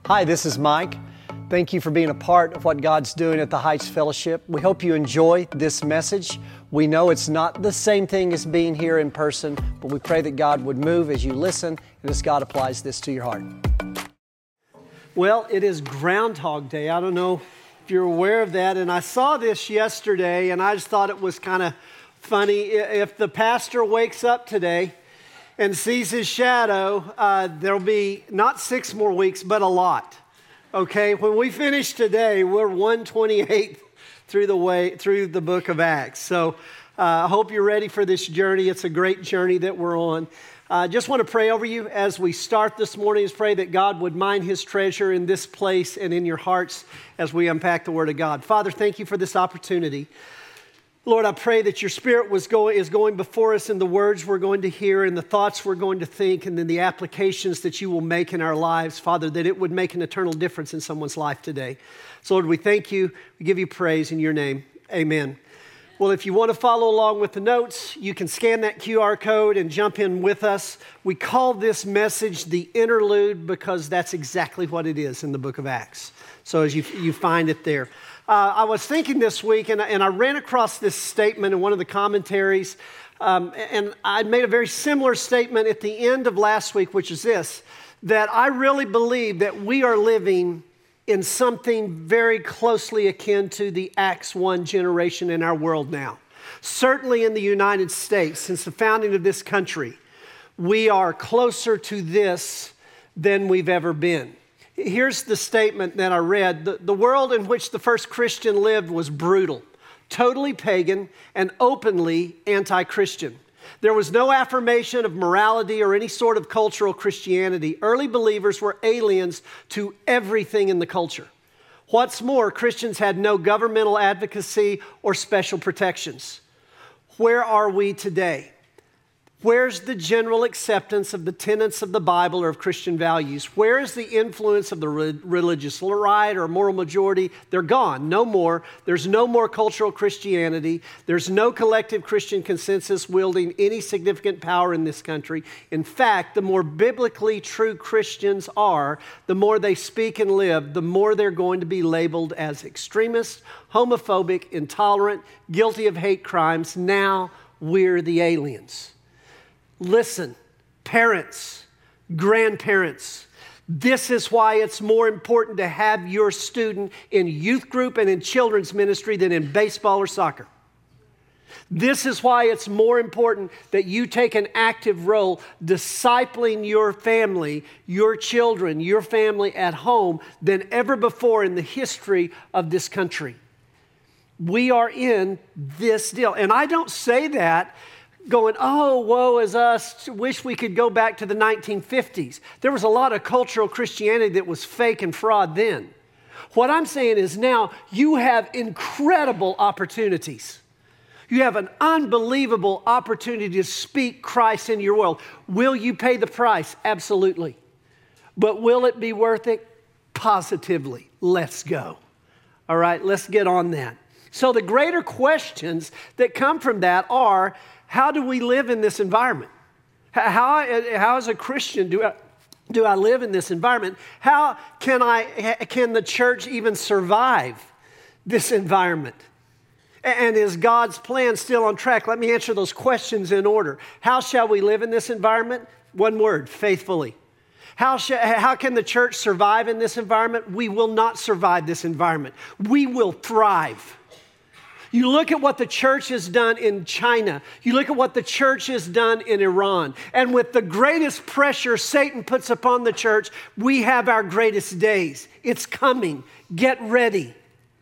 Hi, this is Mike. Thank you for being a part of what God's doing at the Heights Fellowship. We hope you enjoy this message. We know it's not the same thing as being here in person, but we pray that God would move as you listen and as God applies this to your heart. Well, it is Groundhog Day. I don't know if you're aware of that, and I saw this yesterday, and I just thought it was kind of funny. If the pastor wakes up today and sees his shadow, there'll be not 6 more weeks, but a lot. Okay, when we finish today, we're 1/28 through the book of Acts. So I hope you're ready for this journey. It's a great journey that we're on. Just want to pray over you as we start this morning. Just pray that God would mine His treasure in this place and in your hearts as we unpack the Word of God. Father, thank you for this opportunity. Lord, I pray that your Spirit is going before us in the words we're going to hear and the thoughts we're going to think and then the applications that you will make in our lives, Father, that it would make an eternal difference in someone's life today. So, Lord, we thank you. We give you praise in your name. Amen. Well, if you want to follow along with the notes, you can scan that QR code and jump in with us. We call this message the interlude because that's exactly what it is in the book of Acts. So as you find it there. I was thinking this week, and I ran across this statement in one of the commentaries, and I made a very similar statement at the end of last week, which is this, that I really believe that we are living in something very closely akin to the Acts 1 generation in our world now. Certainly in the United States, since the founding of this country, we are closer to this than we've ever been. Here's the statement that I read. The world in which the first Christian lived was brutal, totally pagan, and openly anti-Christian. There was no affirmation of morality or any sort of cultural Christianity. Early believers were aliens to everything in the culture. What's more, Christians had no governmental advocacy or special protections. Where are we today? Where's the general acceptance of the tenets of the Bible or of Christian values? Where is the influence of the religious right or moral majority? They're gone. No more. There's no more cultural Christianity. There's no collective Christian consensus wielding any significant power in this country. In fact, the more biblically true Christians are, the more they speak and live, the more they're going to be labeled as extremists, homophobic, intolerant, guilty of hate crimes. Now we're the aliens. Listen, parents, grandparents, this is why it's more important to have your student in youth group and in children's ministry than in baseball or soccer. This is why it's more important that you take an active role discipling your family, your children, your family at home than ever before in the history of this country. We are in this deal. And I don't say that going, oh, woe is us, wish we could go back to the 1950s. There was a lot of cultural Christianity that was fake and fraud then. What I'm saying is now you have incredible opportunities. You have an unbelievable opportunity to speak Christ into your world. Will you pay the price? Absolutely. But will it be worth it? Positively. Let's go. All right, let's get on that. So the greater questions that come from that are, how do we live in this environment? How as a Christian do I live in this environment? How can the church even survive this environment? And is God's plan still on track? Let me answer those questions in order. How shall we live in this environment? One word, faithfully. How can the church survive in this environment? We will not survive this environment. We will thrive. You look at what the church has done in China. You look at what the church has done in Iran. And with the greatest pressure Satan puts upon the church, we have our greatest days. It's coming. Get ready.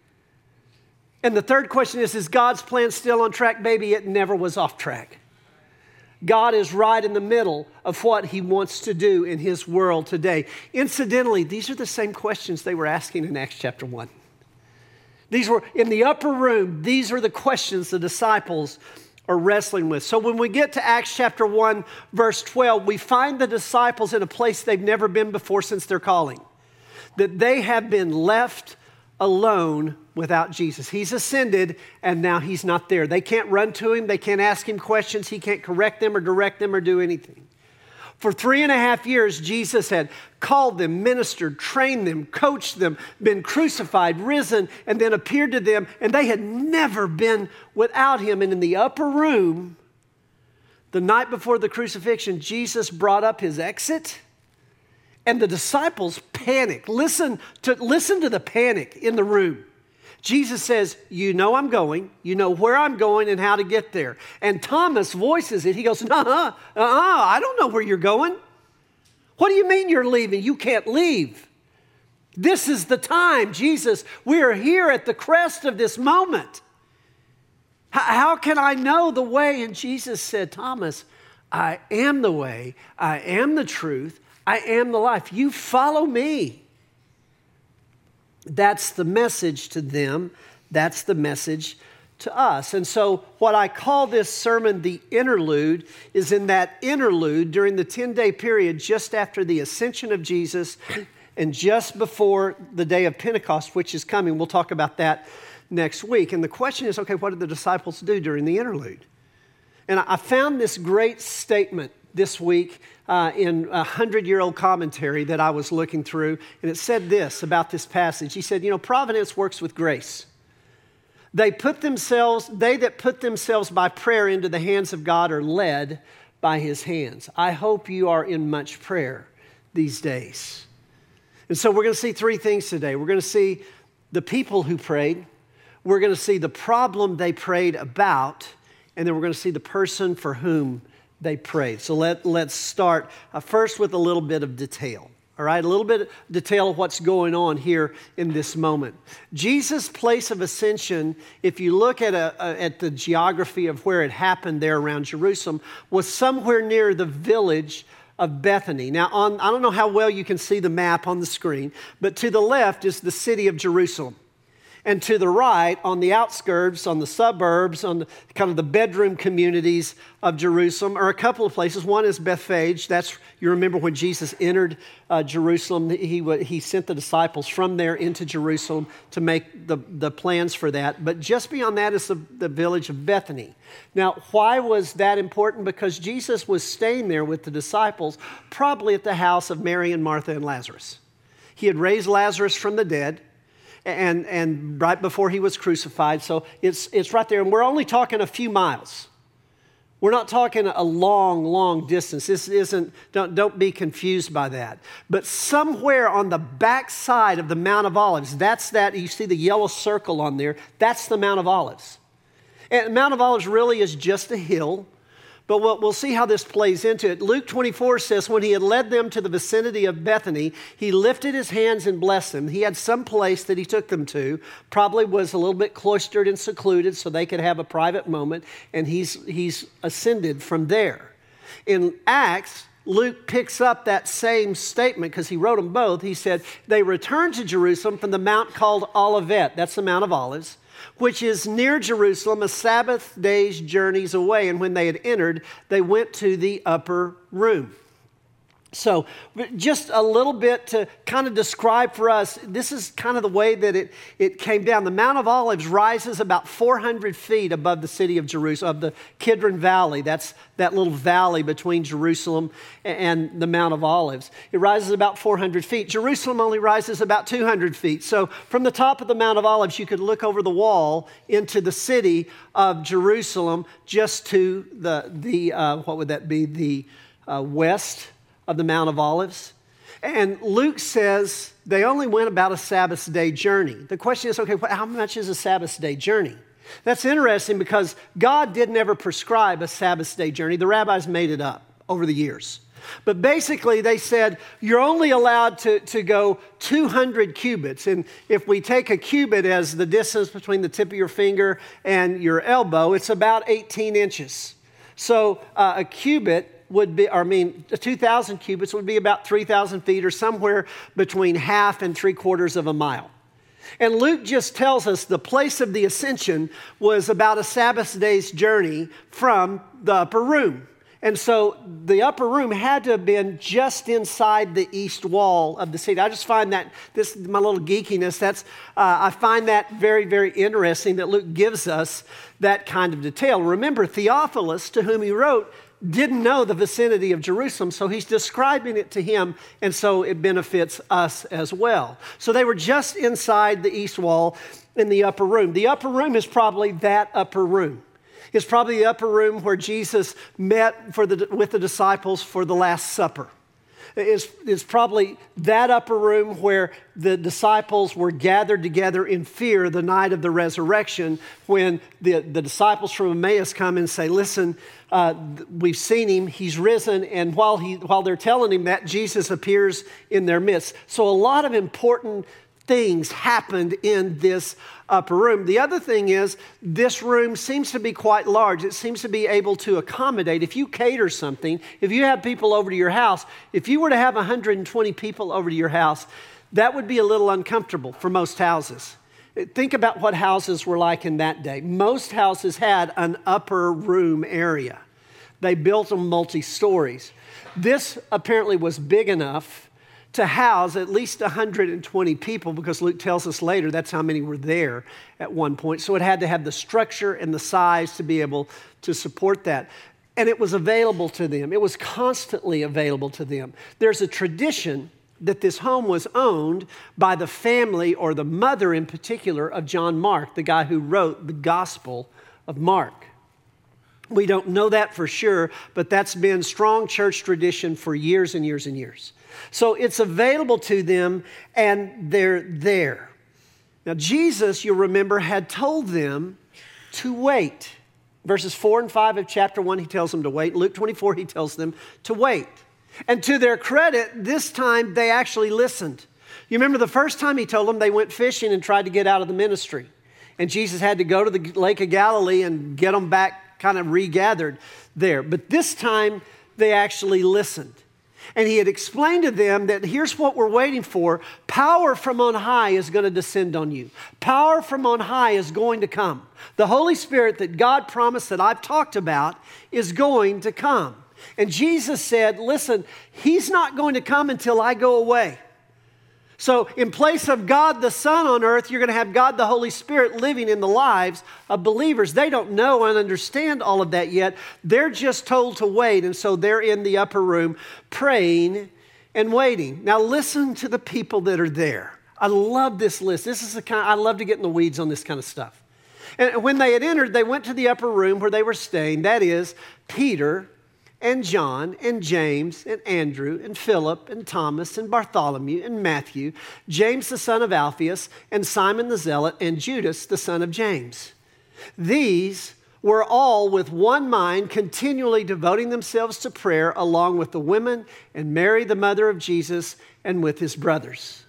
And the third question is God's plan still on track? Baby, it never was off track. God is right in the middle of what He wants to do in His world today. Incidentally, these are the same questions they were asking in Acts chapter 1. These were in the upper room. These are the questions the disciples are wrestling with. So when we get to Acts chapter 1, verse 12, we find the disciples in a place they've never been before since their calling. That they have been left alone without Jesus. He's ascended, and now He's not there. They can't run to Him. They can't ask Him questions. He can't correct them or direct them or do anything. For 3.5 years, Jesus had called them, ministered, trained them, coached them, been crucified, risen, and then appeared to them, and they had never been without him. And in the upper room, the night before the crucifixion, Jesus brought up his exit, and the disciples panicked. Listen to the panic in the room. Jesus says, you know I'm going, you know where I'm going and how to get there. And Thomas voices it. He goes, I don't know where you're going. What do you mean you're leaving? You can't leave. This is the time, Jesus. We are here at the crest of this moment. How can I know the way? And Jesus said, Thomas, I am the way, I am the truth, I am the life. You follow me. That's the message to them. That's the message to us. And so what I call this sermon the interlude is in that interlude during the 10-day period just after the ascension of Jesus and just before the day of Pentecost, which is coming. We'll talk about that next week. And the question is, okay, what did the disciples do during the interlude? And I found this great statement this week in a 100-year-old commentary that I was looking through, and it said this about this passage. He said, providence works with grace. They that put themselves by prayer into the hands of God are led by his hands. I hope you are in much prayer these days. And so we're going to see three things today. We're going to see the people who prayed. We're going to see the problem they prayed about, and then we're going to see the person for whom they prayed. So let's start first with a little bit of detail. All right, a little bit of detail of what's going on here in this moment. Jesus' place of ascension, if you look at the geography of where it happened there around Jerusalem, was somewhere near the village of Bethany. Now, I don't know how well you can see the map on the screen, but to the left is the city of Jerusalem. And to the right, on the outskirts, on the suburbs, on kind of the bedroom communities of Jerusalem, are a couple of places. One is Bethphage. You remember when Jesus entered Jerusalem, he sent the disciples from there into Jerusalem to make the plans for that. But just beyond that is the village of Bethany. Now, why was that important? Because Jesus was staying there with the disciples, probably at the house of Mary and Martha and Lazarus. He had raised Lazarus from the dead. And right before he was crucified. So it's right there. And we're only talking a few miles. We're not talking a long, long distance. This isn't, don't be confused by that. But somewhere on the backside of the Mount of Olives, you see the yellow circle on there, that's the Mount of Olives. And Mount of Olives really is just a hill. But we'll see how this plays into it. Luke 24 says, when he had led them to the vicinity of Bethany, he lifted his hands and blessed them. He had some place that he took them to, probably was a little bit cloistered and secluded so they could have a private moment, and he's ascended from there. In Acts, Luke picks up that same statement because he wrote them both. He said, they returned to Jerusalem from the mount called Olivet, that's the Mount of Olives, which is near Jerusalem, a Sabbath day's journeys away. And when they had entered, they went to the upper room. So just a little bit to kind of describe for us, this is kind of the way that it came down. The Mount of Olives rises about 400 feet above the city of Jerusalem, of the Kidron Valley. That's that little valley between Jerusalem and the Mount of Olives. It rises about 400 feet. Jerusalem only rises about 200 feet. So from the top of the Mount of Olives, you could look over the wall into the city of Jerusalem just to what would that be, the west of the Mount of Olives. And Luke says they only went about a Sabbath day journey. The question is, okay, how much is a Sabbath day journey? That's interesting because God didn't ever prescribe a Sabbath day journey. The rabbis made it up over the years. But basically they said you're only allowed to go 200 cubits. And if we take a cubit as the distance between the tip of your finger and your elbow, it's about 18 inches. So a cubit would be, 2,000 cubits would be about 3,000 feet or somewhere between half and 3/4 of a mile. And Luke just tells us the place of the ascension was about a Sabbath day's journey from the upper room. And so the upper room had to have been just inside the east wall of the city. I just find that, this is my little geekiness, I find that very, very interesting that Luke gives us that kind of detail. Remember, Theophilus, to whom he wrote, didn't know the vicinity of Jerusalem, so he's describing it to him, and so it benefits us as well. So they were just inside the east wall in the upper room. The upper room is probably that upper room. It's probably the upper room where Jesus met with the disciples for the Last Supper. It's probably that upper room where the disciples were gathered together in fear the night of the resurrection, when the disciples from Emmaus come and say, listen, we've seen him, he's risen, and while they're telling him that, Jesus appears in their midst. So a lot of important things happened in this upper room. The other thing is, this room seems to be quite large. It seems to be able to accommodate. If you cater something, if you have people over to your house, if you were to have 120 people over to your house, that would be a little uncomfortable for most houses. Think about what houses were like in that day. Most houses had an upper room area. They built them multi-stories. This apparently was big enough to house at least 120 people, because Luke tells us later that's how many were there at one point. So it had to have the structure and the size to be able to support that. And it was available to them. It was constantly available to them. There's a tradition that this home was owned by the family, or the mother in particular, of John Mark, the guy who wrote the Gospel of Mark. We don't know that for sure, but that's been strong church tradition for years and years and years. So it's available to them, and they're there. Now, Jesus, you'll remember, had told them to wait. Verses 4 and 5 of chapter 1, he tells them to wait. Luke 24, he tells them to wait. And to their credit, this time they actually listened. You remember the first time he told them, they went fishing and tried to get out of the ministry. And Jesus had to go to the Lake of Galilee and get them back kind of regathered there. But this time they actually listened. And he had explained to them that here's what we're waiting for. Power from on high is going to descend on you. Power from on high is going to come. The Holy Spirit that God promised, that I've talked about, is going to come. And Jesus said, listen, he's not going to come until I go away. So in place of God the Son on earth, you're going to have God the Holy Spirit living in the lives of believers. They don't know and understand all of that yet. They're just told to wait, and so they're in the upper room praying and waiting. Now listen to the people that are there. I love this list. This is the kind I love to get in the weeds on this kind of stuff. And when they had entered, they went to the upper room where they were staying. That is Peter and John and James and Andrew and Philip and Thomas and Bartholomew and Matthew, James the son of Alphaeus and Simon the Zealot and Judas the son of James. These were all with one mind, continually devoting themselves to prayer, along with the women and Mary the mother of Jesus and with his brothers.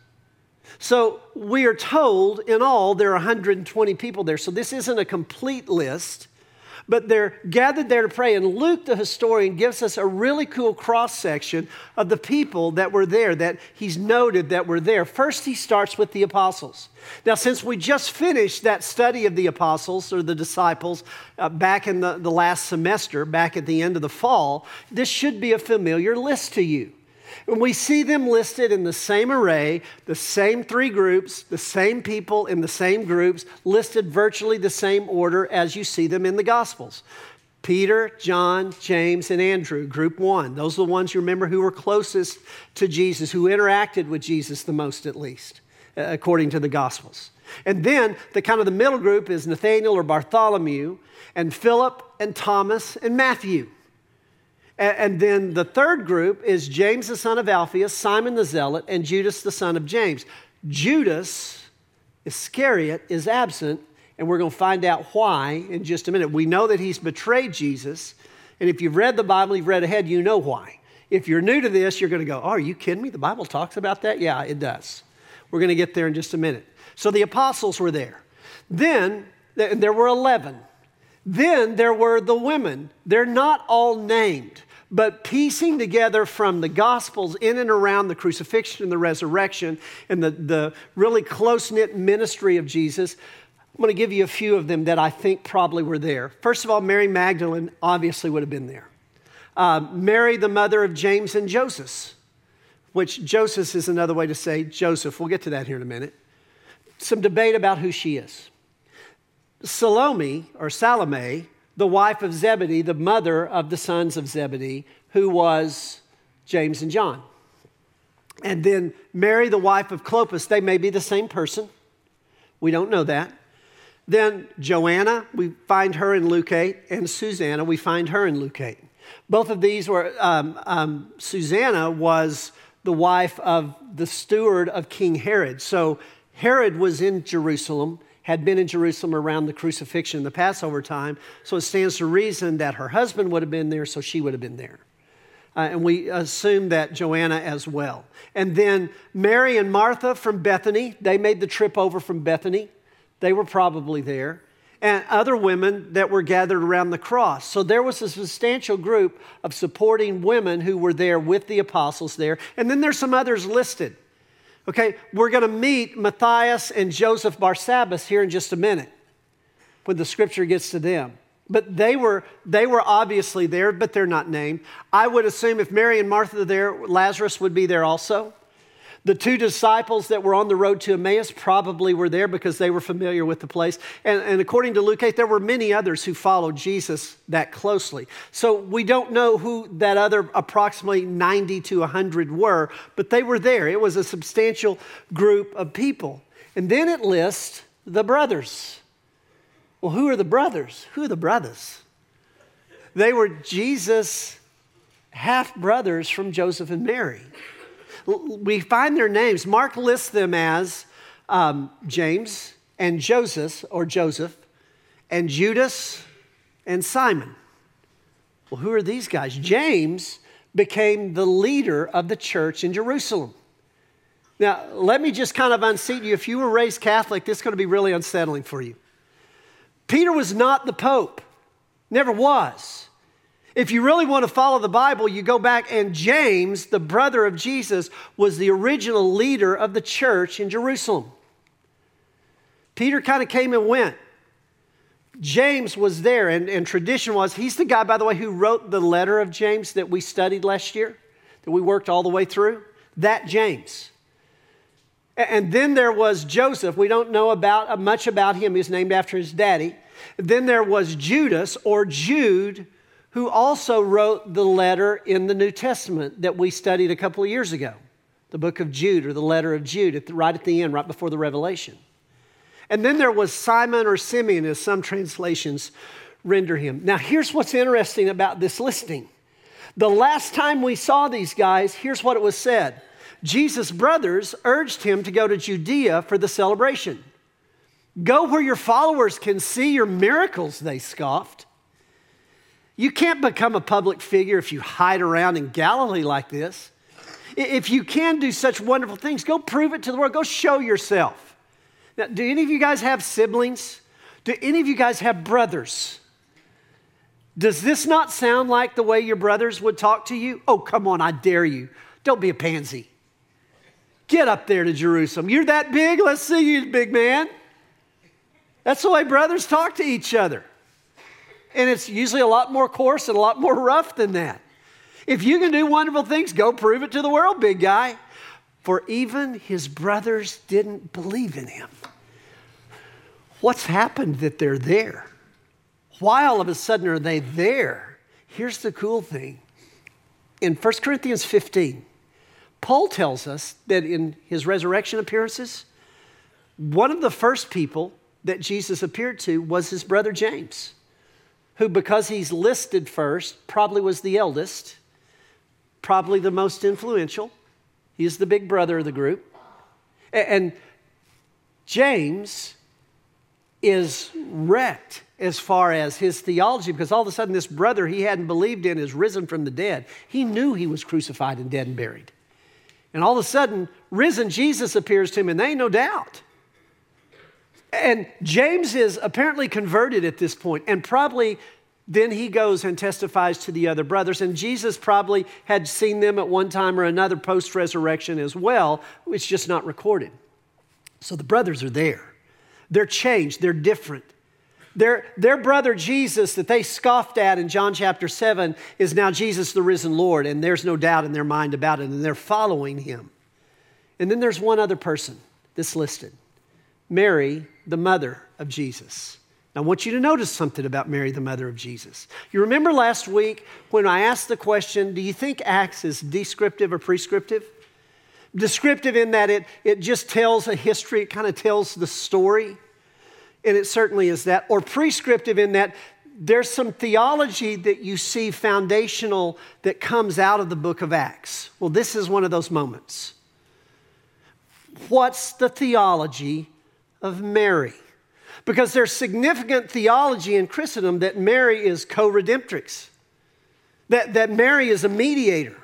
So we are told in all there are 120 people there. So this isn't a complete list, but they're gathered there to pray. And Luke, the historian, gives us a really cool cross-section of the people that were there, that he's noted that were there. First, he starts with the apostles. Now, since we just finished that study of the apostles, or the disciples, back in the last semester, back at the end of the fall, this should be a familiar list to you. And we see them listed in the same array, the same three groups, the same people in the same groups, listed virtually the same order as you see them in the Gospels. Peter, John, James, and Andrew, group one. Those are the ones you remember who were closest to Jesus, who interacted with Jesus the most, at least, according to the Gospels. And then the middle group is Nathanael or Bartholomew, and Philip and Thomas and Matthew. And then the third group is James the son of Alphaeus, Simon the Zealot, and Judas the son of James. Judas Iscariot is absent, and we're going to find out why in just a minute. We know that he's betrayed Jesus, and if you've read the Bible, you've read ahead, you know why. If you're new to this, you're going to go, oh, are you kidding me? The Bible talks about that? Yeah, it does. We're going to get there in just a minute. So the apostles were there. Then there were 11. Then there were the women. They're not all named, but piecing together from the Gospels in and around the crucifixion and the resurrection and the really close-knit ministry of Jesus, I'm going to give you a few of them that I think probably were there. First of all, Mary Magdalene obviously would have been there. Mary, the mother of James and Joseph, which Joseph is another way to say Joseph. We'll get to that here in a minute. Some debate about who she is. Salome, the wife of Zebedee, the mother of the sons of Zebedee, who was James and John. And then Mary, the wife of Clopas, they may be the same person. We don't know that. Then Joanna, we find her in Luke 8, and Susanna, we find her in Luke 8. Both of these were, Susanna was the wife of the steward of King Herod. So Herod was in Jerusalem, had been in Jerusalem around the crucifixion and the Passover time. So it stands to reason that her husband would have been there, so she would have been there. And we assume that Joanna as well. And then Mary and Martha from Bethany, they made the trip over from Bethany. They were probably there. And other women that were gathered around the cross. So there was a substantial group of supporting women who were there with the apostles there. And then there's some others listed. Okay, we're going to meet Matthias and Joseph Barsabbas here in just a minute when the scripture gets to them. But they were obviously there, but they're not named. I would assume if Mary and Martha are there, Lazarus would be there also. The two disciples that were on the road to Emmaus probably were there because they were familiar with the place. And according to Luke 8, there were many others who followed Jesus that closely. So we don't know who that other approximately 90 to 100 were, but they were there. It was a substantial group of people. And then it lists the brothers. Well, who are the brothers? Who are the brothers? They were Jesus' half-brothers from Joseph and Mary. We find their names. Mark lists them as James and Joseph, and Judas and Simon. Well, who are these guys? James became the leader of the church in Jerusalem. Now, let me just kind of unseat you. If you were raised Catholic, this is going to be really unsettling for you. Peter was not the Pope, never was. If you really want to follow the Bible, you go back, and James, the brother of Jesus, was the original leader of the church in Jerusalem. Peter kind of came and went. James was there, and tradition was, he's the guy, by the way, who wrote the letter of James that we studied last year, that we worked all the way through. That James. And then there was Joseph. We don't know much about him. He was named after his daddy. Then there was Judas, or Jude, who also wrote the letter in the New Testament that we studied a couple of years ago. The book of Jude, or the letter of Jude, right at the end, right before the Revelation. And then there was Simon, or Simeon, as some translations render him. Now, here's what's interesting about this listing. The last time we saw these guys, here's what it was said. Jesus' brothers urged him to go to Judea for the celebration. Go where your followers can see your miracles, they scoffed. You can't become a public figure if you hide around in Galilee like this. If you can do such wonderful things, go prove it to the world. Go show yourself. Now, do any of you guys have siblings? Do any of you guys have brothers? Does this not sound like the way your brothers would talk to you? Oh, come on, I dare you. Don't be a pansy. Get up there to Jerusalem. You're that big? Let's see you, big man. That's the way brothers talk to each other. And it's usually a lot more coarse and a lot more rough than that. If you can do wonderful things, go prove it to the world, big guy. For even his brothers didn't believe in him. What's happened that they're there? Why all of a sudden are they there? Here's the cool thing. In 1 Corinthians 15, Paul tells us that in his resurrection appearances, one of the first people that Jesus appeared to was his brother James, who, because he's listed first, probably was the eldest, probably the most influential. He's the big brother of the group. And James is wrecked as far as his theology, because all of a sudden this brother he hadn't believed in is risen from the dead. He knew he was crucified and dead and buried. And all of a sudden, risen Jesus appears to him, and there ain't no doubt. And James is apparently converted at this point, and probably then he goes and testifies to the other brothers. And Jesus probably had seen them at one time or another post-resurrection as well. It's just not recorded. So the brothers are there. They're changed. They're different. Their brother Jesus that they scoffed at in John chapter 7 is now Jesus the risen Lord, and there's no doubt in their mind about it, and they're following him. And then there's one other person that's listed. Mary, the mother of Jesus. Now, I want you to notice something about Mary, the mother of Jesus. You remember last week when I asked the question, do you think Acts is descriptive or prescriptive? Descriptive in that it just tells a history, it kind of tells the story, and it certainly is that. Or prescriptive in that there's some theology that you see foundational that comes out of the book of Acts. Well, this is one of those moments. What's the theology of Mary? Because there's significant theology in Christendom that Mary is co-redemptrix, that Mary is a mediator.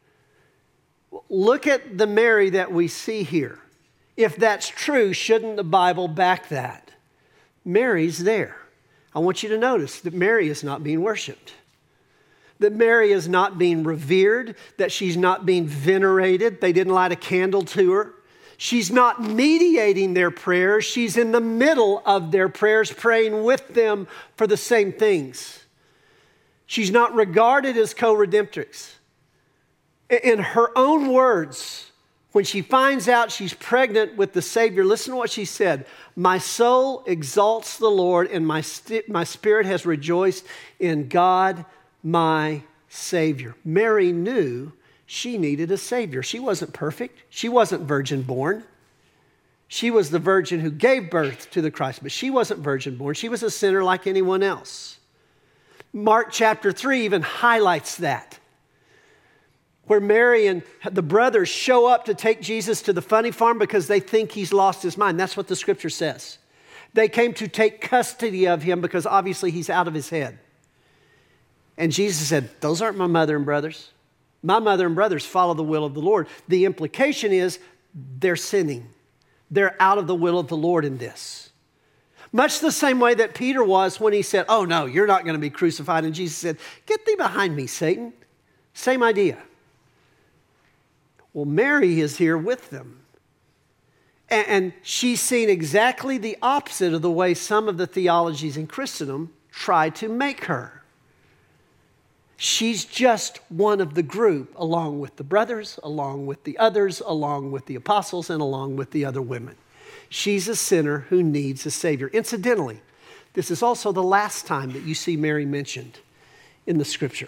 Look at the Mary that we see here. If that's true, shouldn't the Bible back that? Mary's there. I want you to notice that Mary is not being worshiped, that Mary is not being revered, that she's not being venerated. They didn't light a candle to her. She's not mediating their prayers. She's in the middle of their prayers, praying with them for the same things. She's not regarded as co-redemptrix. In her own words, when she finds out she's pregnant with the Savior, listen to what she said. My soul exalts the Lord, and my spirit has rejoiced in God, my Savior. Mary knew she needed a Savior. She wasn't perfect. She wasn't virgin born. She was the virgin who gave birth to the Christ, but she wasn't virgin born. She was a sinner like anyone else. Mark chapter 3 even highlights that, where Mary and the brothers show up to take Jesus to the funny farm because they think he's lost his mind. That's what the scripture says. They came to take custody of him because obviously he's out of his head. And Jesus said, those aren't my mother and brothers. My mother and brothers follow the will of the Lord. The implication is they're sinning. They're out of the will of the Lord in this. Much the same way that Peter was when he said, oh no, you're not going to be crucified. And Jesus said, get thee behind me, Satan. Same idea. Well, Mary is here with them. And she's seen exactly the opposite of the way some of the theologies in Christendom try to make her. She's just one of the group, along with the brothers, along with the others, along with the apostles, and along with the other women. She's a sinner who needs a Savior. Incidentally, this is also the last time that you see Mary mentioned in the Scripture.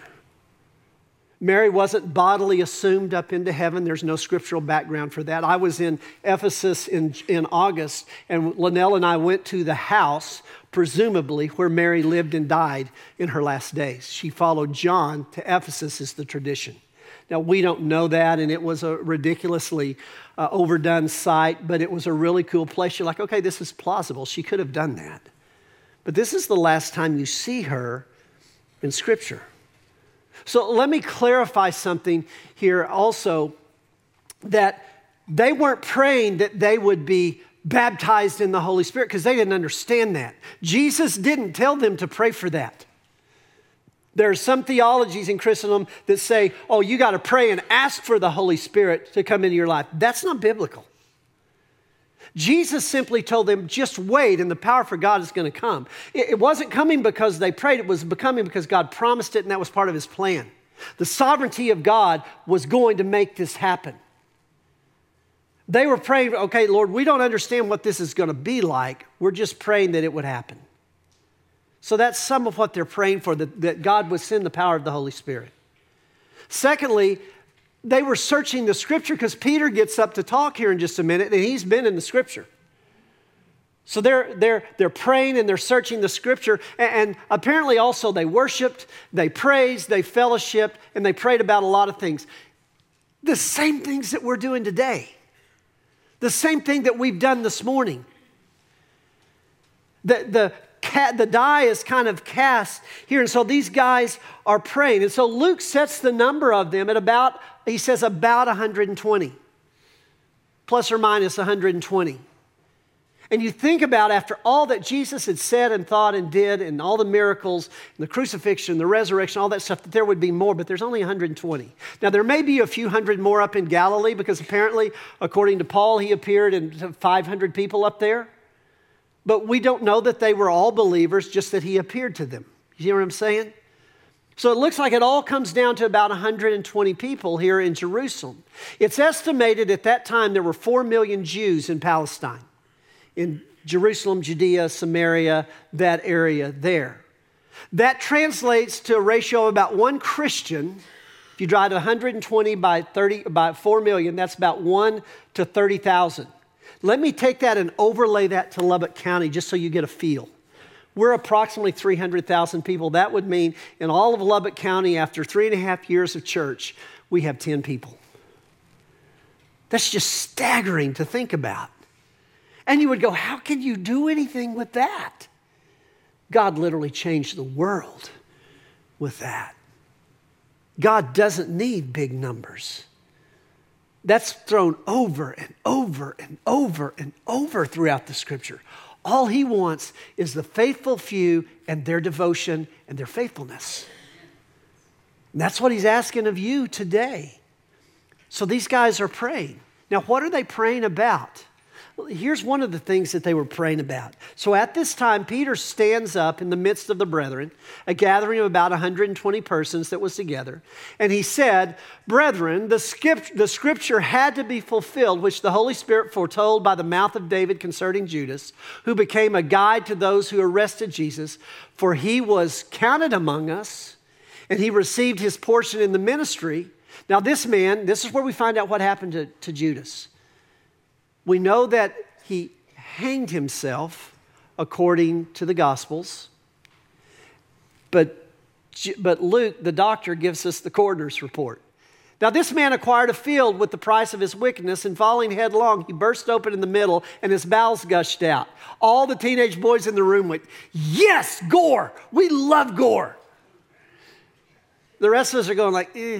Mary wasn't bodily assumed up into heaven. There's no scriptural background for that. I was in Ephesus in August, and Linnell and I went to the house, presumably, where Mary lived and died in her last days. She followed John to Ephesus, is the tradition. Now, we don't know that, and it was a ridiculously overdone site, but it was a really cool place. You're like, okay, this is plausible. She could have done that. But this is the last time you see her in Scripture. So let me clarify something here also, that they weren't praying that they would be baptized in the Holy Spirit because they didn't understand that. Jesus didn't tell them to pray for that. There are some theologies in Christendom that say, oh, you got to pray and ask for the Holy Spirit to come into your life. That's not biblical. Jesus simply told them, just wait, and the power for God is going to come. It wasn't coming because they prayed. It was coming because God promised it, and that was part of his plan. The sovereignty of God was going to make this happen. They were praying, okay, Lord, we don't understand what this is going to be like. We're just praying that it would happen. So that's some of what they're praying for, that God would send the power of the Holy Spirit. Secondly, they were searching the Scripture because Peter gets up to talk here in just a minute, and he's been in the Scripture. So they're praying and they're searching the Scripture, and apparently also they worshiped, they praised, they fellowshiped, and they prayed about a lot of things. The same things that we're doing today. The same thing that we've done this morning. The die is kind of cast here, and so these guys are praying. And so Luke sets the number of them at about 120, plus or minus 120. And you think about, after all that Jesus had said and thought and did, and all the miracles, and the crucifixion, the resurrection, all that stuff, that there would be more, but there's only 120. Now, there may be a few hundred more up in Galilee, because apparently, according to Paul, he appeared in 500 people up there. But we don't know that they were all believers, just that he appeared to them. You hear what I'm saying? So it looks like it all comes down to about 120 people here in Jerusalem. It's estimated at that time there were 4 million Jews in Palestine, in Jerusalem, Judea, Samaria, that area there. That translates to a ratio of about one Christian. If you divide 120 by 4 million, that's about 1 to 30,000. Let me take that and overlay that to Lubbock County just so you get a feel. We're approximately 300,000 people. That would mean in all of Lubbock County, after 3.5 years of church, we have 10 people. That's just staggering to think about. And you would go, how can you do anything with that? God literally changed the world with that. God doesn't need big numbers. That's thrown over and over and over and over throughout the Scripture. All He wants is the faithful few and their devotion and their faithfulness. And that's what He's asking of you today. So these guys are praying. Now, what are they praying about? Well, here's one of the things that they were praying about. So at this time, Peter stands up in the midst of the brethren, a gathering of about 120 persons that was together. And he said, "Brethren, the scripture had to be fulfilled, which the Holy Spirit foretold by the mouth of David concerning Judas, who became a guide to those who arrested Jesus. For he was counted among us, and he received his portion in the ministry." Now this man, this is where we find out what happened to Judas. We know that he hanged himself according to the Gospels, but Luke, the doctor, gives us the coroner's report. Now this man acquired a field with the price of his wickedness, and falling headlong, he burst open in the middle, and his bowels gushed out. All the teenage boys in the room went, "Yes, gore! We love gore!" The rest of us are going like, eh.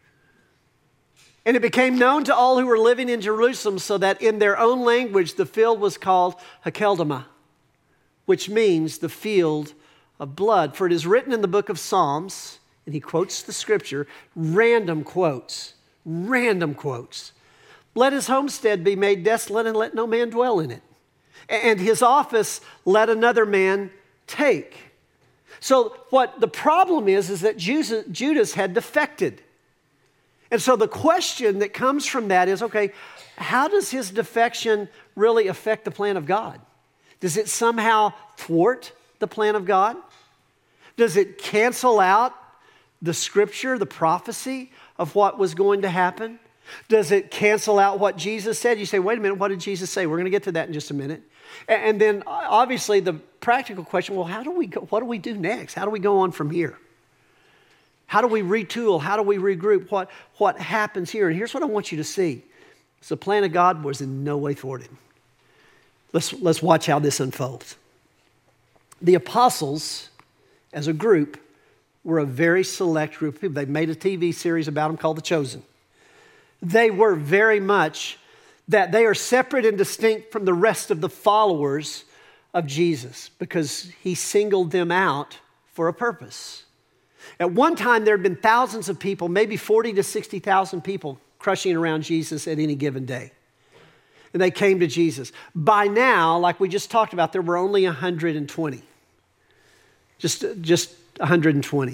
And it became known to all who were living in Jerusalem, so that in their own language the field was called Hakeldama, which means the field of blood. For it is written in the book of Psalms, and he quotes the scripture, random quotes. "Let his homestead be made desolate, and let no man dwell in it. And his office let another man take." So what the problem is that Judas had defected. And so the question that comes from that is, okay, how does his defection really affect the plan of God? Does it somehow thwart the plan of God? Does it cancel out the scripture, the prophecy of what was going to happen? Does it cancel out what Jesus said? You say, wait a minute, what did Jesus say? We're going to get to that in just a minute. And then obviously the practical question, well, what do we do next? How do we go on from here? How do we retool? How do we regroup? What happens here? And here's what I want you to see. So the plan of God was in no way thwarted. Let's watch how this unfolds. The apostles, as a group, were a very select group of people. They made a TV series about them called The Chosen. They were very much that they are separate and distinct from the rest of the followers of Jesus because He singled them out for a purpose. At one time, there had been thousands of people, maybe 40 to 60,000 people crushing around Jesus at any given day. And they came to Jesus. By now, like we just talked about, there were only 120. Just 120.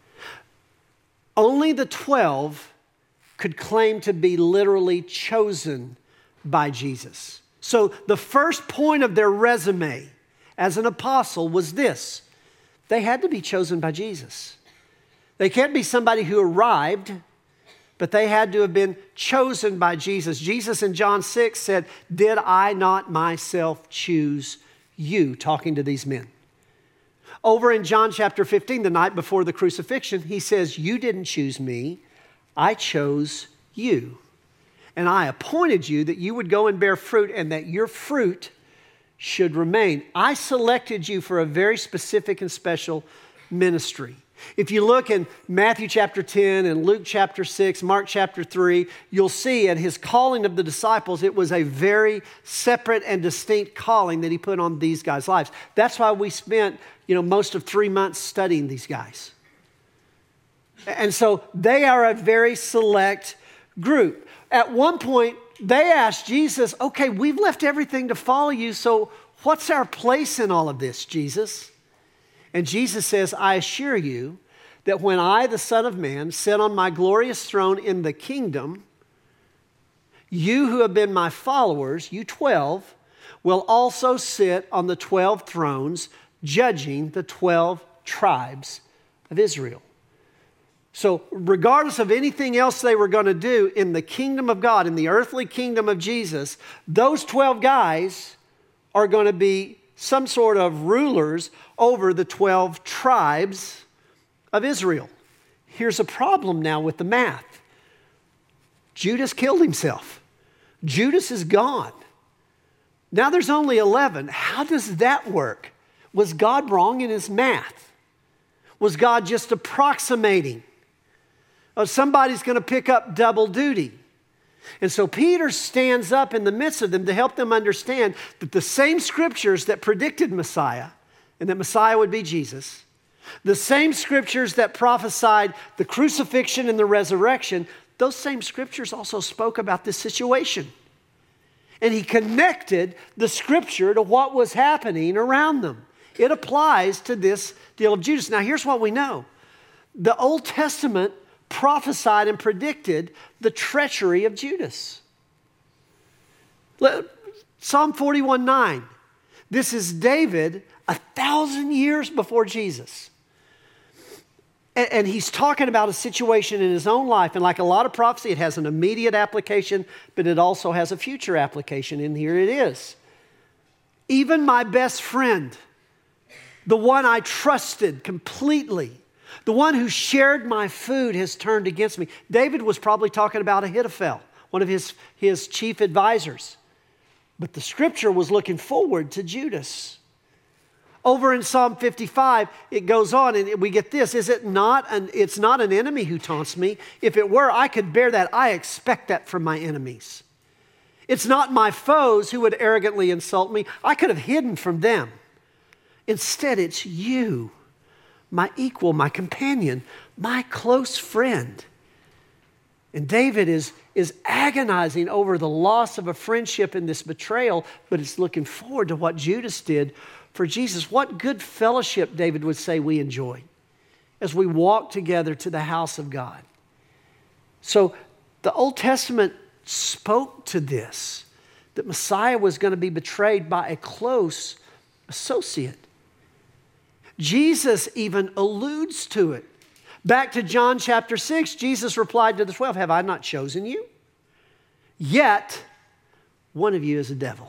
Only the 12 could claim to be literally chosen by Jesus. So the first point of their resume as an apostle was this: they had to be chosen by Jesus. They can't be somebody who arrived, but they had to have been chosen by Jesus. Jesus in John 6 said, "Did I not myself choose you?" Talking to these men. Over in John chapter 15, the night before the crucifixion, He says, "You didn't choose me, I chose you. And I appointed you that you would go and bear fruit and that your fruit should remain. I selected you for a very specific and special ministry." If you look in Matthew chapter 10 and Luke chapter 6, Mark chapter 3, you'll see at His calling of the disciples, it was a very separate and distinct calling that He put on these guys' lives. That's why we spent, most of 3 months studying these guys. And so they are a very select group. At one point, they asked Jesus, "Okay, we've left everything to follow you, so what's our place in all of this, Jesus?" And Jesus says, "I assure you that when I, the Son of Man, sit on my glorious throne in the kingdom, you who have been my followers, you 12, will also sit on the 12 thrones, judging the 12 tribes of Israel. So regardless of anything else they were going to do in the kingdom of God, in the earthly kingdom of Jesus, those 12 guys are going to be some sort of rulers over the 12 tribes of Israel. Here's a problem now with the math. Judas killed himself. Judas is gone. Now there's only 11. How does that work? Was God wrong in his math? Was God just approximating? Oh, somebody's going to pick up double duty. And so Peter stands up in the midst of them to help them understand that the same scriptures that predicted Messiah, and that Messiah would be Jesus, the same scriptures that prophesied the crucifixion and the resurrection, those same scriptures also spoke about this situation. And he connected the scripture to what was happening around them. It applies to this deal of Judas. Now, here's what we know. The Old Testament prophesied and predicted the treachery of Judas. Psalm 41:9. This is David 1,000 years before Jesus. And he's talking about a situation in his own life. And like a lot of prophecy, it has an immediate application, but it also has a future application. And here it is. Even my best friend, the one I trusted completely, the one who shared my food, has turned against me. David was probably talking about Ahithophel, one of his chief advisors. But the scripture was looking forward to Judas. Over in Psalm 55, it goes on and we get this. It's not an enemy who taunts me. If it were, I could bear that. I expect that from my enemies. It's not my foes who would arrogantly insult me. I could have hidden from them. Instead, it's you, my equal, my companion, my close friend. And David is agonizing over the loss of a friendship in this betrayal, but it's looking forward to what Judas did for Jesus. What good fellowship, David would say, we enjoyed as we walked together to the house of God. So the Old Testament spoke to this, that Messiah was going to be betrayed by a close associate. Jesus even alludes to it. Back to John chapter 6, Jesus replied to the 12, "Have I not chosen you? Yet one of you is a devil."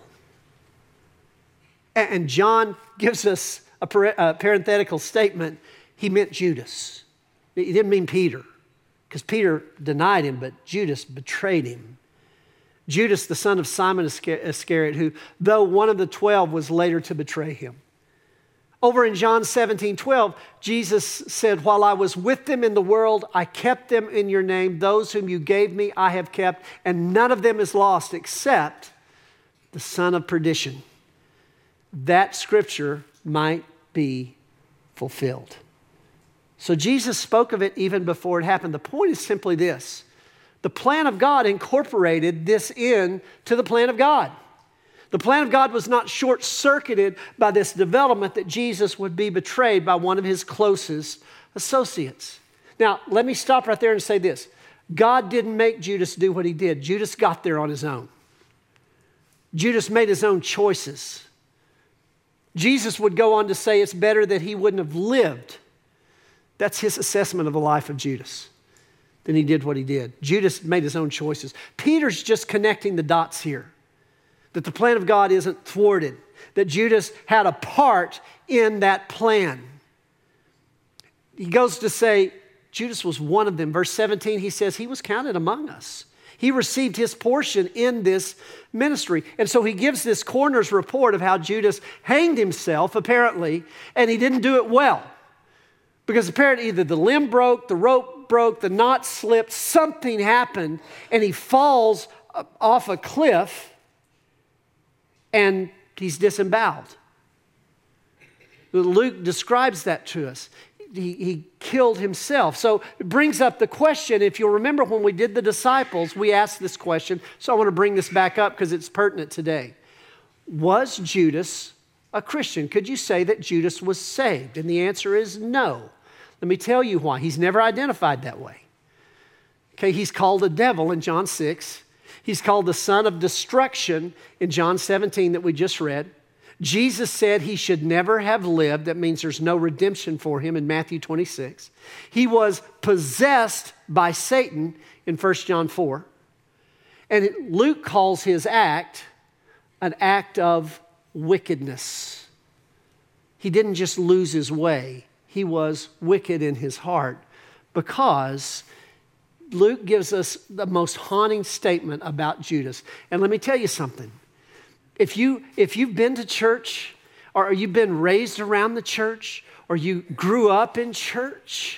And John gives us a parenthetical statement. He meant Judas. He didn't mean Peter, because Peter denied him, but Judas betrayed him. Judas, the son of Simon Iscariot, who, though one of the 12, was later to betray him. Over in John 17:12, Jesus said, "While I was with them in the world, I kept them in your name. Those whom you gave me, I have kept, and none of them is lost except the son of perdition." That scripture might be fulfilled. So Jesus spoke of it even before it happened. The point is simply this. The plan of God incorporated this into the plan of God. The plan of God was not short-circuited by this development that Jesus would be betrayed by one of his closest associates. Now, let me stop right there and say this. God didn't make Judas do what he did. Judas got there on his own. Judas made his own choices. Jesus would go on to say it's better that he wouldn't have lived. That's his assessment of the life of Judas, than he did what he did. Judas made his own choices. Peter's just connecting the dots here, that the plan of God isn't thwarted, that Judas had a part in that plan. He goes to say Judas was one of them. Verse 17, he says he was counted among us. He received his portion in this ministry. And so he gives this coroner's report of how Judas hanged himself, apparently, and he didn't do it well. Because apparently either the limb broke, the rope broke, the knot slipped, something happened, and he falls off a cliff, and he's disemboweled. Luke describes that to us. He killed himself. So it brings up the question, if you'll remember when we did the disciples, we asked this question, so I want to bring this back up because it's pertinent today. Was Judas a Christian? Could you say that Judas was saved? And the answer is no. Let me tell you why. He's never identified that way. Okay, he's called a devil in John 6. He's called the son of destruction in John 17 that we just read. Jesus said he should never have lived. That means there's no redemption for him in Matthew 26. He was possessed by Satan in 1 John 4. And Luke calls his act an act of wickedness. He didn't just lose his way. He was wicked in his heart because Luke gives us the most haunting statement about Judas. And let me tell you something. If you've been to church, or you've been raised around the church, or you grew up in church,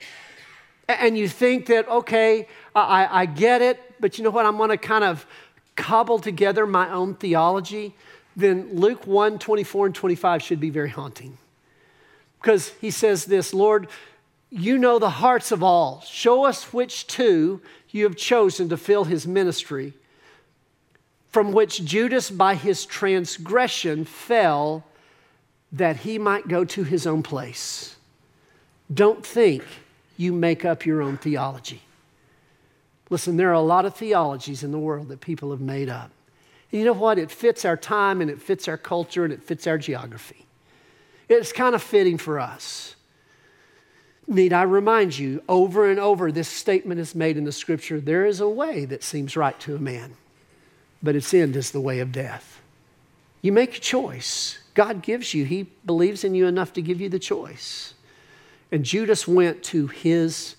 and you think that, okay, I get it, but you know what, I'm going to kind of cobble together my own theology, then Luke 1, 24 and 25 should be very haunting. Because he says this, Lord, you know the hearts of all. Show us which two you have chosen to fill his ministry, from which Judas by his transgression fell, that he might go to his own place. Don't think you make up your own theology. Listen, there are a lot of theologies in the world that people have made up. And you know what? It fits our time and it fits our culture and it fits our geography. It's kind of fitting for us. Need I remind you, over and over, this statement is made in the scripture, there is a way that seems right to a man, but its end is the way of death. You make a choice. God gives you. He believes in you enough to give you the choice. And Judas went to his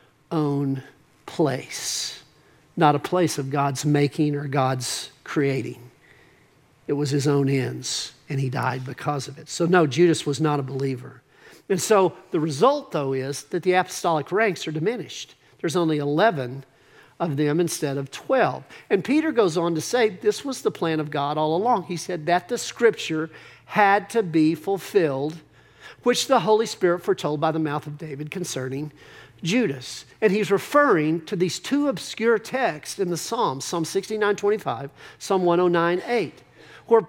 own place, not a place of God's making or God's creating. It was his own ends, and he died because of it. So no, Judas was not a believer. And so the result, though, is that the apostolic ranks are diminished. There's only 11 of them instead of 12. And Peter goes on to say this was the plan of God all along. He said that the scripture had to be fulfilled, which the Holy Spirit foretold by the mouth of David concerning Judas. And he's referring to these two obscure texts in the Psalms, Psalm 69:25, Psalm 109:8, where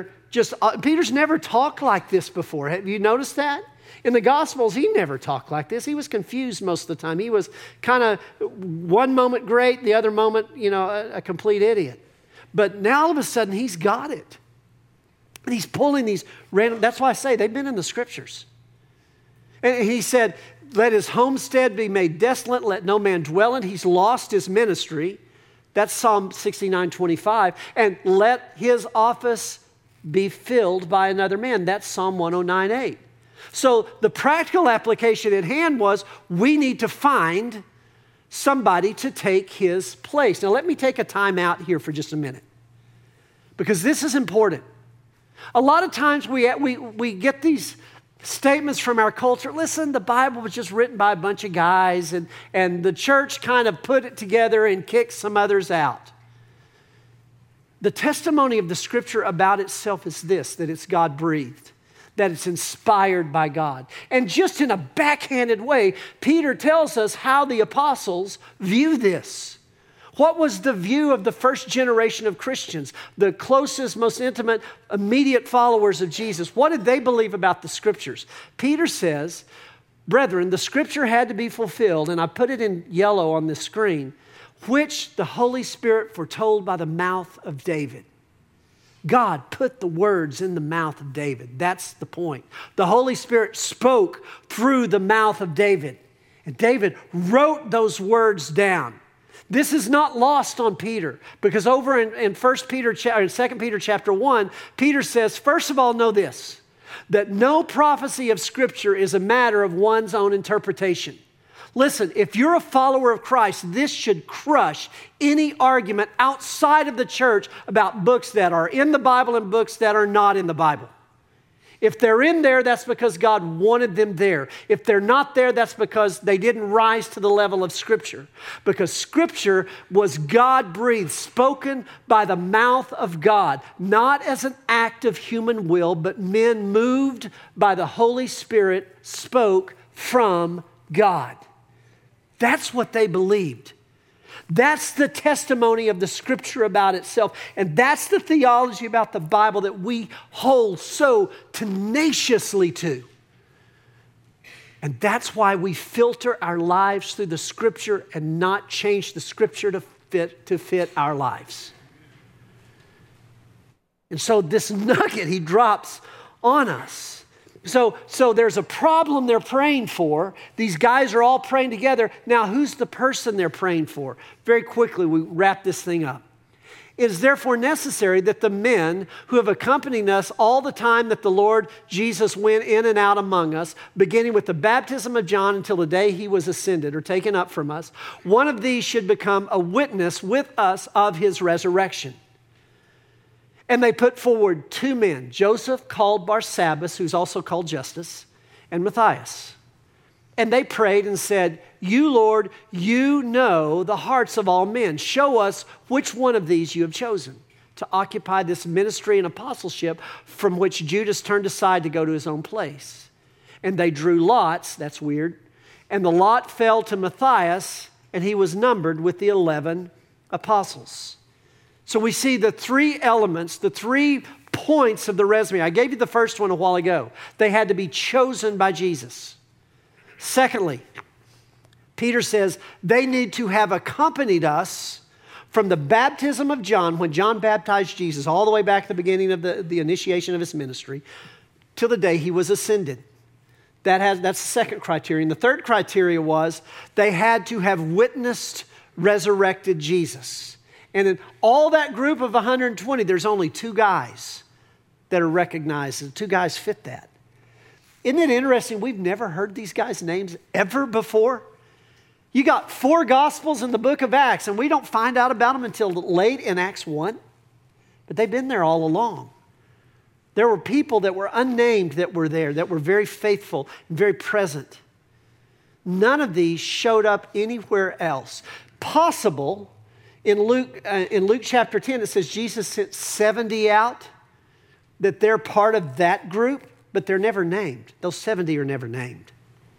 Peter's never talked like this before. Have you noticed that? In the Gospels, he never talked like this. He was confused most of the time. He was kind of one moment great, the other moment, a complete idiot. But now all of a sudden, he's got it. And he's pulling these random, that's why I say they've been in the scriptures. And he said, let his homestead be made desolate, let no man dwell in. He's lost his ministry. That's Psalm 69:25. And let his office be filled by another man. That's Psalm 109:8. So the practical application at hand was we need to find somebody to take his place. Now let me take a time out here for just a minute, because this is important. A lot of times we get these statements from our culture. Listen, the Bible was just written by a bunch of guys and the church kind of put it together and kicked some others out. The testimony of the scripture about itself is this, that it's God-breathed, that it's inspired by God. And just in a backhanded way, Peter tells us how the apostles view this. What was the view of the first generation of Christians, the closest, most intimate, immediate followers of Jesus? What did they believe about the scriptures? Peter says, brethren, the scripture had to be fulfilled, and I put it in yellow on the screen, which the Holy Spirit foretold by the mouth of David. God put the words in the mouth of David. That's the point. The Holy Spirit spoke through the mouth of David. And David wrote those words down. This is not lost on Peter, because over in 2 Peter chapter 1, Peter says, first of all, know this, that no prophecy of Scripture is a matter of one's own interpretation. Listen, if you're a follower of Christ, this should crush any argument outside of the church about books that are in the Bible and books that are not in the Bible. If they're in there, that's because God wanted them there. If they're not there, that's because they didn't rise to the level of Scripture. Because Scripture was God-breathed, spoken by the mouth of God, not as an act of human will, but men moved by the Holy Spirit spoke from God. That's what they believed. That's the testimony of the Scripture about itself. And that's the theology about the Bible that we hold so tenaciously to. And that's why we filter our lives through the Scripture and not change the Scripture to fit our lives. And so this nugget he drops on us. So there's a problem they're praying for. These guys are all praying together. Now, who's the person they're praying for? Very quickly, we wrap this thing up. It is therefore necessary that the men who have accompanied us all the time that the Lord Jesus went in and out among us, beginning with the baptism of John until the day he was ascended or taken up from us, one of these should become a witness with us of his resurrection. And they put forward two men, Joseph called Barsabbas, who's also called Justus, and Matthias. And they prayed and said, "You, Lord, you know the hearts of all men. Show us which one of these you have chosen to occupy this ministry and apostleship from which Judas turned aside to go to his own place." And they drew lots, that's weird, and the lot fell to Matthias, and he was numbered with the 11 apostles. So we see the three elements, the 3 points of the resume. I gave you the first one a while ago. They had to be chosen by Jesus. Secondly, Peter says they need to have accompanied us from the baptism of John, when John baptized Jesus, all the way back at the beginning of the initiation of his ministry, till the day he was ascended. That's the second criterion. The third criteria was they had to have witnessed resurrected Jesus. And in all that group of 120, there's only 2 guys that are recognized. And 2 guys fit that. Isn't it interesting? We've never heard these guys' names ever before. You got 4 Gospels in the book of Acts, and we don't find out about them until late in Acts 1. But they've been there all along. There were people that were unnamed that were there, that were very faithful and very present. None of these showed up anywhere else. Possible, in Luke chapter 10, it says Jesus sent 70 out, that they're part of that group, but they're never named. Those 70 are never named.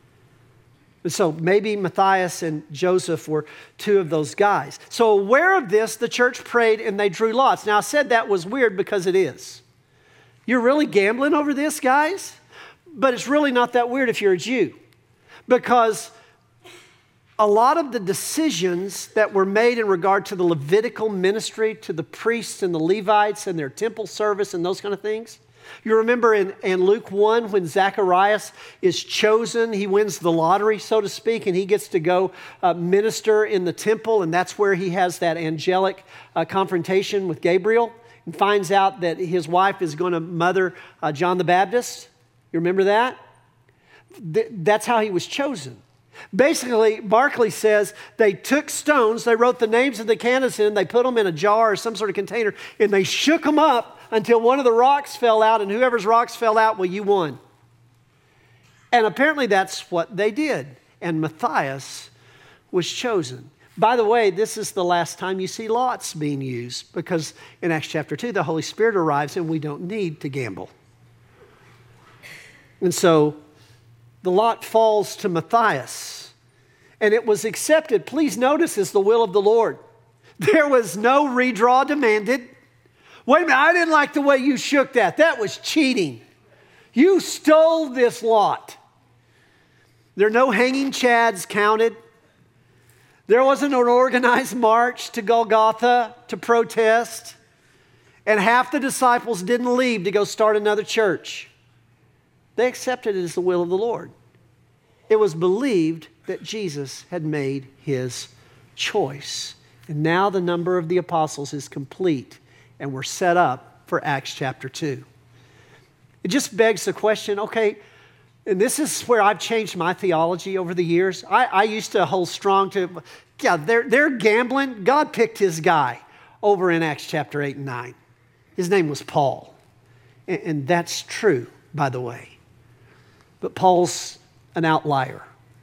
And so maybe Matthias and Joseph were 2 of those guys. So aware of this, the church prayed and they drew lots. Now I said that was weird because it is. You're really gambling over this, guys? But it's really not that weird if you're a Jew. Because a lot of the decisions that were made in regard to the Levitical ministry, to the priests and the Levites and their temple service and those kind of things. You remember in Luke 1 when Zacharias is chosen, he wins the lottery, so to speak, and he gets to go minister in the temple, and that's where he has that angelic confrontation with Gabriel and finds out that his wife is going to mother John the Baptist. You remember that? That's how he was chosen. Basically, Barclay says they took stones, they wrote the names of the candidates in, they put them in a jar or some sort of container, and they shook them up until one of the rocks fell out, and whoever's rocks fell out, well, you won. And apparently that's what they did. And Matthias was chosen. By the way, this is the last time you see lots being used, because in Acts chapter 2, the Holy Spirit arrives and we don't need to gamble. And so the lot falls to Matthias, and it was accepted. Please notice it's the will of the Lord. There was no redraw demanded. Wait a minute, I didn't like the way you shook that. That was cheating. You stole this lot. There are no hanging chads counted. There wasn't an organized march to Golgotha to protest. And half the disciples didn't leave to go start another church. They accepted it as the will of the Lord. It was believed that Jesus had made his choice. And now the number of the apostles is complete, and we're set up for Acts chapter 2. It just begs the question, okay, and this is where I've changed my theology over the years. I used to hold strong to, yeah, they're gambling. God picked his guy over in Acts chapter 8 and 9. His name was Paul. And that's true, by the way. But Paul's an outlier.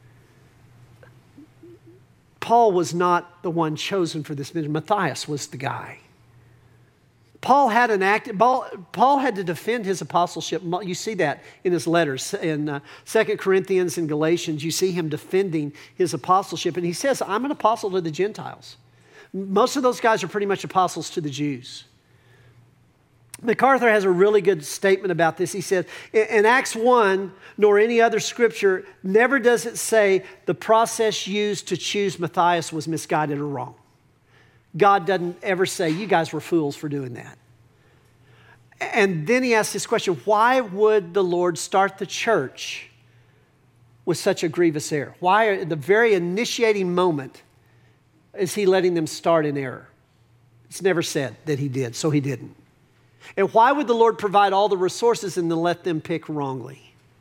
Paul was not the one chosen for this mission. Matthias was the guy. Paul had to defend his apostleship. You see that in his letters. In 2 Corinthians and Galatians, you see him defending his apostleship. And he says, I'm an apostle to the Gentiles. Most of those guys are pretty much apostles to the Jews. MacArthur has a really good statement about this. He said, in Acts 1, nor any other scripture, never does it say the process used to choose Matthias was misguided or wrong. God doesn't ever say, you guys were fools for doing that. And then he asks this question, why would the Lord start the church with such a grievous error? Why, at the very initiating moment, is he letting them start in error? It's never said that he did, so he didn't. And why would the Lord provide all the resources and then let them pick wrongly?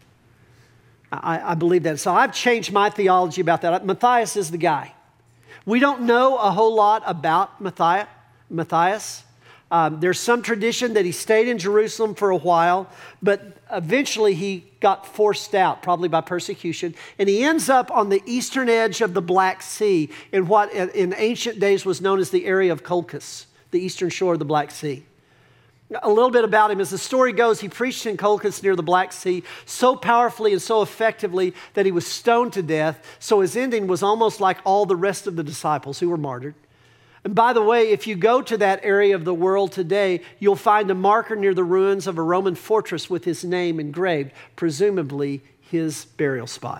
I believe that. So I've changed my theology about that. Matthias is the guy. We don't know a whole lot about Matthias. There's some tradition that he stayed in Jerusalem for a while, but eventually he got forced out, probably by persecution, and he ends up on the eastern edge of the Black Sea in what in ancient days was known as the area of Colchis, the eastern shore of the Black Sea. A little bit about him, as the story goes, he preached in Colchis near the Black Sea so powerfully and so effectively that he was stoned to death, so his ending was almost like all the rest of the disciples who were martyred. And by the way, if you go to that area of the world today, you'll find a marker near the ruins of a Roman fortress with his name engraved, presumably his burial spot.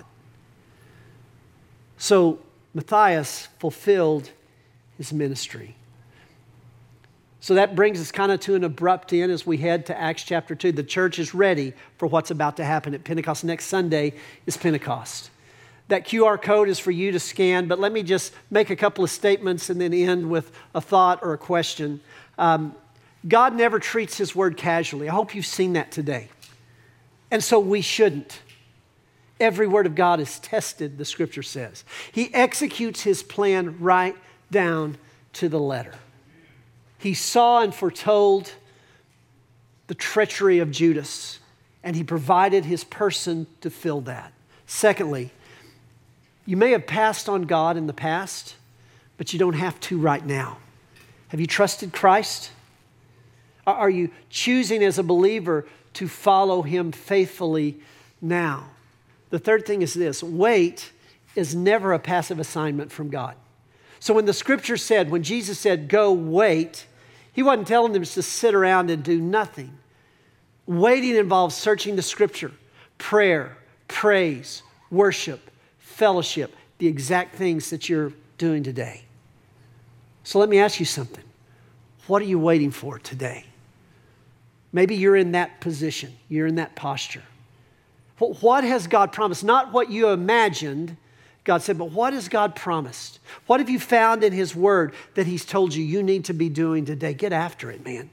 So Matthias fulfilled his ministry. So that brings us kind of to an abrupt end as we head to Acts chapter 2. The church is ready for what's about to happen at Pentecost. Next Sunday is Pentecost. That QR code is for you to scan, but let me just make a couple of statements and then end with a thought or a question. God never treats his word casually. I hope you've seen that today. And so we shouldn't. Every word of God is tested, the scripture says. He executes his plan right down to the letter. He saw and foretold the treachery of Judas, and he provided his person to fill that. Secondly, you may have passed on God in the past, but you don't have to right now. Have you trusted Christ? Are you choosing as a believer to follow him faithfully now? The third thing is this: wait is never a passive assignment from God. So when the scripture said, when Jesus said, go wait, he wasn't telling them to sit around and do nothing. Waiting involves searching the scripture, prayer, praise, worship, fellowship, the exact things that you're doing today. So let me ask you something. What are you waiting for today? Maybe you're in that position. You're in that posture. What has God promised? Not what you imagined, God said, but what has God promised? What have you found in his word that he's told you need to be doing today? Get after it, man.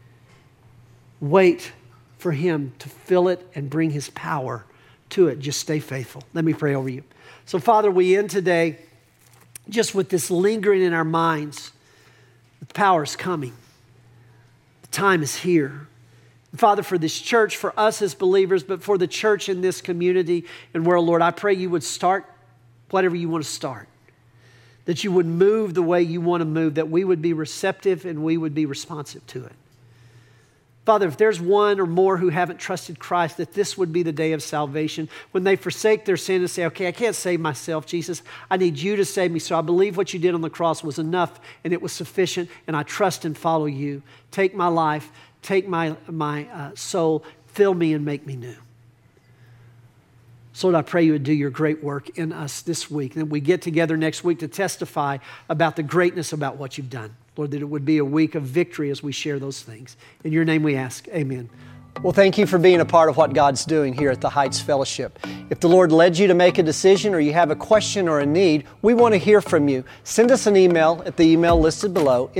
Wait for him to fill it and bring his power to it. Just stay faithful. Let me pray over you. So, Father, we end today just with this lingering in our minds. The power is coming. The time is here. Father, for this church, for us as believers, but for the church in this community and world, Lord, I pray you would start whatever you want to start, that you would move the way you want to move, that we would be receptive and we would be responsive to it. Father, if there's one or more who haven't trusted Christ, that this would be the day of salvation, when they forsake their sin and say, okay, I can't save myself, Jesus. I need you to save me. So I believe what you did on the cross was enough and it was sufficient, and I trust and follow you. Take my life, take my soul, fill me and make me new. So Lord, I pray you would do your great work in us this week. And we get together next week to testify about the greatness about what you've done. Lord, that it would be a week of victory as we share those things. In your name we ask, amen. Well, thank you for being a part of what God's doing here at the Heights Fellowship. If the Lord led you to make a decision or you have a question or a need, we want to hear from you. Send us an email at the email listed below,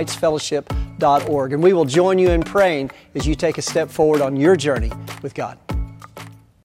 info@theheightsfellowship.org, and we will join you in praying as you take a step forward on your journey with God.